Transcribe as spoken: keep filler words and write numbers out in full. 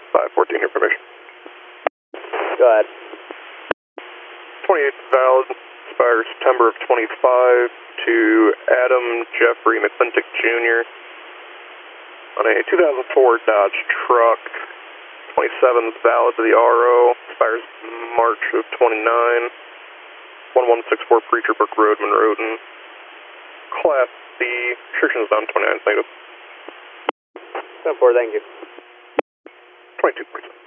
five fourteen, your permission. Go ahead. twenty-eighth valid, expires September of twenty-five to Adam Jeffrey McClintock Junior on a two thousand four Dodge truck. twenty-seventh valid to the R O, expires March of twenty-nine. one one six four Preacher Brook Road, Monroe. Class C, restrictions on twenty-nine, negative. ten four, thank you. twenty-two point seven.